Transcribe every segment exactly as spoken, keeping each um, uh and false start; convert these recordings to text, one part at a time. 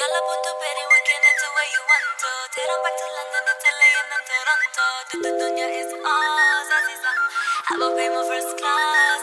Yalla puttu peri weekend into where you want to. Take them back to London, Italy and then Toronto. The dunya is ours, Aziza. Have a pay my first class.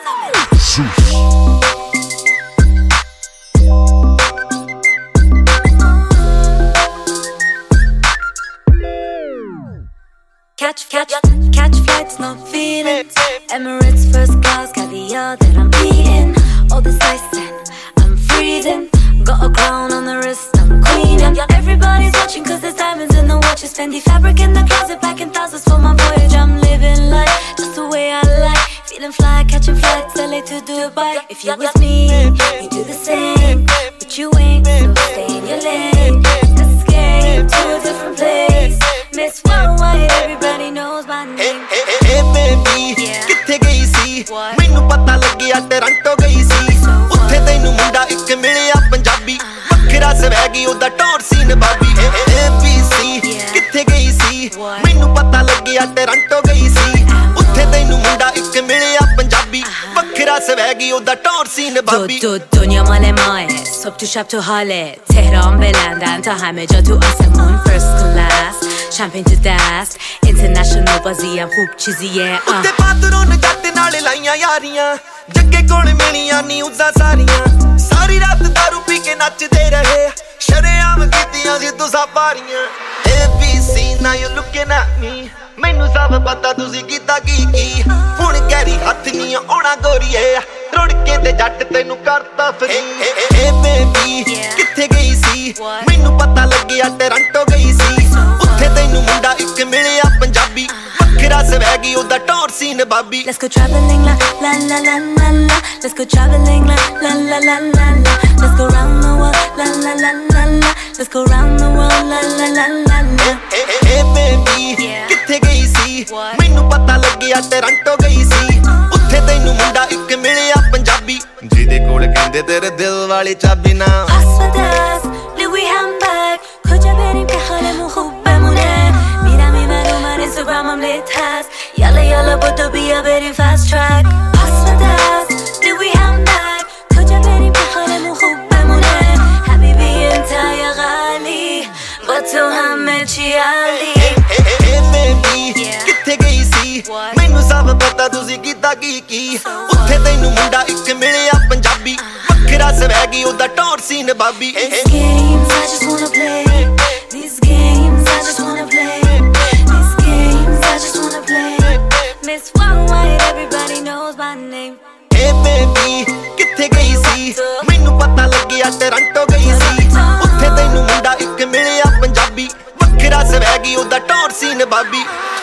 Catch, catch, catch flights, no feelings. Emirates first class, caviar that I'm eating. All this ice and I'm freezing. Got a crown on the wrist, I'm queen. Everybody's watching cause there's diamonds in the watches. Fendi fabric in the closet, packing thousands for my voyage. I'm living life just the way I like. Feeling fly, catching flights, L A to Dubai. If you with me, you do the same. But you ain't, so stay in your lane. Escape to a different place. Miss Worldwide, everybody knows my name. Hey, hey, hey baby, किथे गई सी? मैनू पता लगिया Toronto गई सी. उत्थे तैनू मुंडा इक मिलिया पंजाबी. वखरा स्वैगी ओदा टौर सी नवाबी. ए बी सी किथे गई सी? मैनू पता लगिया टोरंटो गई सी. उत्थे तैनू मुंडा इक मिलिया पंजाबी. वखरा स्वैगी ओदा टौर सी नवाबी. دو دنیا مال ماه صبح تو شب تو حاله تهران به لندن تا همه جا تو آسمون first class champagne to dust international بازیم خوب چیزیه ਉੱਤੇ ਪਾਤਰੋਂ ਜੱਟ ਨਾਲ ਲਾਈਆਂ ਯਾਰੀਆਂ ਜੱਗੇ ਕੋਲ ਮਿਲੀਆਂ ਨਿਊਜ਼ਾਂ ਸਾਰੀਆਂ ਸਾਰੀ ਰਾਤ ਦਾਰੂ ਪੀ ਕੇ ਨੱਚਦੇ ਰਹੇ ਸ਼ਰੇਆਮ ਕੀਤੀਆਂ ਸੀ ਤੁਸਾਂ ਪਾਰੀਆਂ A B C now you looking at me ਮੈਨੂੰ ਸਭ ਪਤਾ ਤੁਸੀਂ ਕੀਤਾ ਕੀ ਕੀ ਹੁਣ ਗੈਰੀ ਹੱਥ ਨਹੀਂ ਆਉਣਾ ਗੋਰੀਏ ਰੁੜ ਕੇ ਤੇ ਜੱਟ ਤੈਨੂੰ ਕਰਤਾ ਫਰੀ ਏ ਬੇਬੀ ਕਿੱਥੇ ਗਈ ਸੀ ਮੈਨੂੰ ਪਤਾ ਲੱਗਿਆ ਟੋਰੰਟੋ ਗਈ ਸੀ ਉੱਥੇ ਤੈਨੂੰ ਮੁੰਡਾ ਇੱਕ ਮਿਲਿਆ ਪੰਜਾਬੀ ਵੱਖਰਾ ਸਵੈਗੀ ਉਹਦਾ ਟੌਰ ਸੀ ਨਵਾਬੀ Let's go traveling la la la la la la Let's go traveling la la la la la la Let's go round the world la la la la la Let's go round the world la la la la la Hey baby ਕਿੱਥੇ ਗਈ ਸੀ ਮੈਨੂੰ ਪਤਾ ਲੱਗਿਆ Toronto ਗਈ ਸੀ ਉੱਥੇ ਤੈਨੂੰ ਮੁੰਡਾ ਇੱਕ ਮਿਲਿਆ ਪੰਜਾਬੀ ਜਿਹਦੇ ਕੋਲ ਕਹਿੰਦੇ ਤੇਰੇ ਦਿਲ ਵਾਲੀ ਚਾਬੀ ਨਾ Asfadas, Louis handbag کجا بریم که حالمون خوب بمونه میرم این من اون من اینستاگرامم لیت هست یالا یالا بدو بیا بریم fast track Asfadas, Louis handbag کجا بریم که حالمون خوب بمونه حبیبی انت یا غالی با تو همه چی عالی Hey baby ਕਿੱਥੇ ਗਈ ਸੀ ਮੈਨੂੰ ਸਭ ਪਤਾ ਤੁਸੀਂ ਕੀਤਾ ਕੀ ਕੀ ਉੱਥੇ ਤੈਨੂੰ ਮੁੰਡਾ ਇੱਕ ਮਿਲਿਆ ਪੰਜਾਬੀ ਵੱਖਰਾ ਸਵੈਗੀ ਉਹਦਾ ਟੌਰ ਸੀ ਨਵਾਬੀ These games I just wanna play These games I just wanna play These games I just wanna play Miss Worldwide everybody knows my name Hey baby ਕਿੱਥੇ ਗਈ ਸੀ ਮੈਨੂੰ ਪਤਾ ਲੱਗਿਆ ਟੋਰੰਟੋ ਗਈ ਸੀ ਉੱਥੇ ਤੈਨੂੰ ਮੁੰਡਾ ਇੱਕ ਮਿਲਿਆ ਪੰਜਾਬੀ ਵੱਖਰਾ ਸਵੈਗੀ ਉਹਦਾ ਟੌਰ ਸੀ ਨਵਾਬੀ